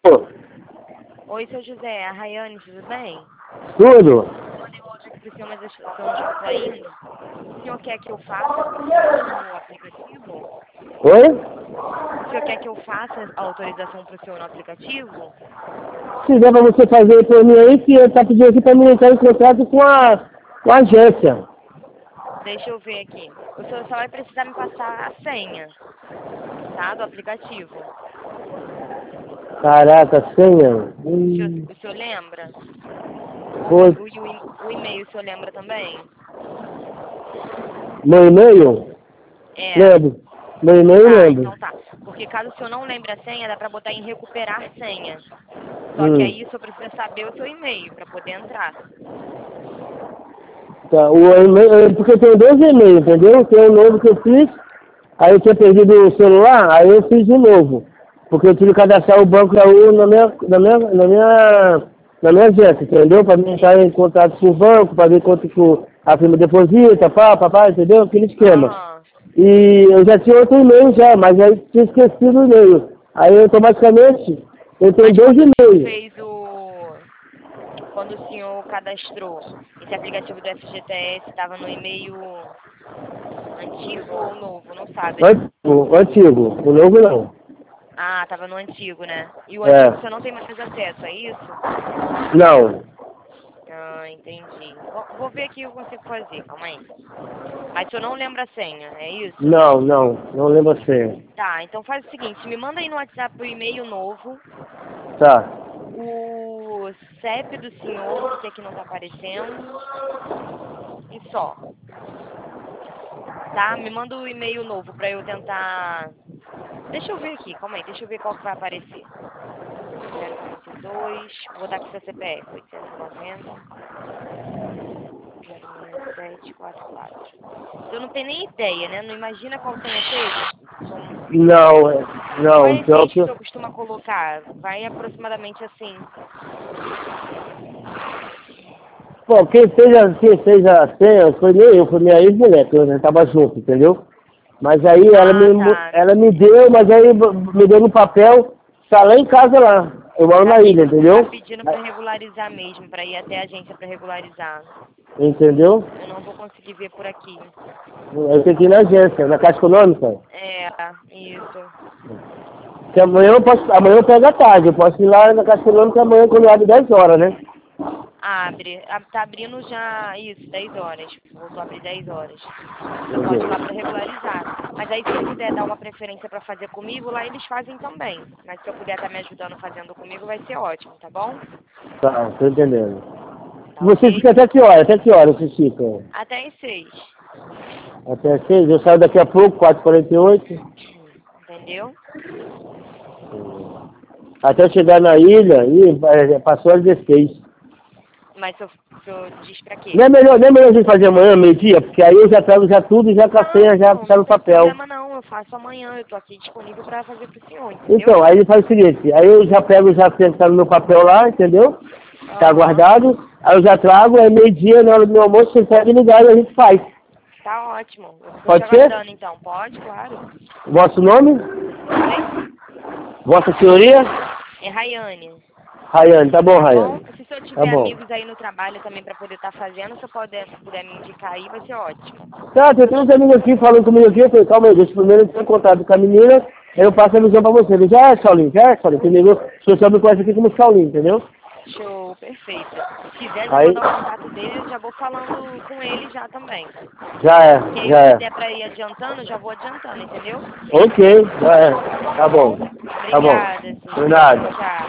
Pô, Oi, seu José, a Rayane, tudo bem? tudo? Mandei um áudio aqui pro senhor, mas o senhor não escutou ainda. O senhor quer que eu faça pro senhor no aplicativo? Oi? O senhor quer que eu faça a autorização pro senhor no aplicativo? Se der pra você fazer por mim aí, que tá pedindo aqui pra mim entrar em contato com a agência. Deixa eu ver aqui. O senhor só vai precisar me passar a senha, tá? Do aplicativo. Caraca, senha. O senhor lembra? Foi. O e-mail o senhor lembra também? Meu e-mail? É. Lembro. Meu e-mail Tá, lembro. então tá. Porque caso o senhor não lembre a senha, dá pra botar em recuperar senha. Só que aí o senhor precisa saber o seu e-mail pra poder entrar. Tá, o e-mail, porque eu tenho dois e-mails, entendeu? Tem um novo que eu fiz, aí eu tinha perdido o celular, aí eu fiz de novo. Porque eu tive que cadastrar o Banco Itaú na minha agência, entendeu? Para mim entrar em contato com o banco, para ver quanto que a firma deposita, pá, entendeu? Aquele esquema. Aham. E eu já tinha outro e-mail já, mas aí tinha esquecido o e-mail. Aí automaticamente eu tenho Mas dois quando o senhor e-mails. fez o... Quando o senhor cadastrou esse aplicativo do FGTS, estava no e-mail antigo ou novo, não sabe, né? Antigo, o novo não. Ah, estava no antigo, né? E o antigo É, você não tem mais acesso, é isso? não. Ah, entendi. Vou ver aqui o que eu consigo fazer, calma aí. Mas o senhor não lembra a senha, é isso? Não lembro a senha. Tá, então faz o seguinte, me manda aí no WhatsApp o e-mail novo, Tá, o CEP do senhor, porque aqui não tá aparecendo, e só. Tá? Me manda o e-mail novo pra eu tentar... Deixa eu ver aqui, calma aí, deixa eu ver qual que vai aparecer. 042, vou botar aqui seu CPF, 890 06744. Eu não tenho nem ideia, né? Não imagina qual senha seja? Qual é não, a pior gente que que... o senhor costuma colocar? Vai aproximadamente assim. Pô, quem fez a senha foi nem eu, foi minha ex-mulher, que eu tava junto, entendeu? Mas aí Ah, tá. ela me deu, mas aí me deu no papel, tá lá em casa lá. Eu moro na ilha, Tá entendeu? pedindo pra regularizar mesmo, pra ir até a agência pra regularizar. Entendeu? Eu não vou conseguir ver por aqui. Eu tenho que ir na agência, na Caixa Econômica. É, isso. Que amanhã eu pego à tarde, eu posso ir lá na Caixa Econômica amanhã quando abre 10 horas, né? Abre. Tá abrindo já, isso, 10 horas. Voltou a abrir 10 horas. Você pode ir Entendeu? lá pra regularizar. Mas aí se eu puder dar uma preferência pra fazer comigo, lá eles fazem também. Mas se eu puder estar me ajudando fazendo comigo, vai ser ótimo, tá bom? Tá, tô entendendo. Tá Você ok? fica até que hora? Até que hora você fica? Até às 6. Até as 6? Eu saio daqui a pouco, 4h48. Entendeu? Até chegar na ilha, e passou às 16. Mas se eu diz pra quê? Não é melhor a gente fazer amanhã, meio-dia? Porque aí eu já trago já tudo, já com a senha, já Não, tá não no tem papel. problema não. Eu faço amanhã. Eu tô aqui disponível pra fazer pro senhor, entendeu? Então, aí ele faz o seguinte, aí eu já pego já a senha que tá no meu papel lá, entendeu? Tá Aham. guardado, aí eu já trago, aí meio-dia, na hora do meu almoço, você pega e ligar e a gente faz. Tá ótimo. Eu tô te Pode ser? aguardando então. Pode, claro. Vosso nome? Oi? Vossa senhoria? É Rayane. Rayane, tá bom, Tá bom? Rayane. Se o senhor Tá tiver bom. amigos aí no trabalho também pra poder estar fazendo, se eu puder me indicar aí, vai ser ótimo. Tá, tem uns amigos aqui falando comigo aqui, eu falei, calma aí, deixa eu primeiro ter contato com a menina, aí eu passo a visão pra você. Ele já é, Saulinho, entendeu? O senhor só me conhece aqui como Saulinho, entendeu? Show, perfeito. Se quiser já Aí, mandar o contato dele, eu já vou falando com ele já também. já Que é, aí já o que é. der pra ir adiantando, eu já vou adiantando, entendeu? Ok, já é. Tá Tá bom? bom. Tá bom. Obrigada, seu De José. Tchau, nada. tchau.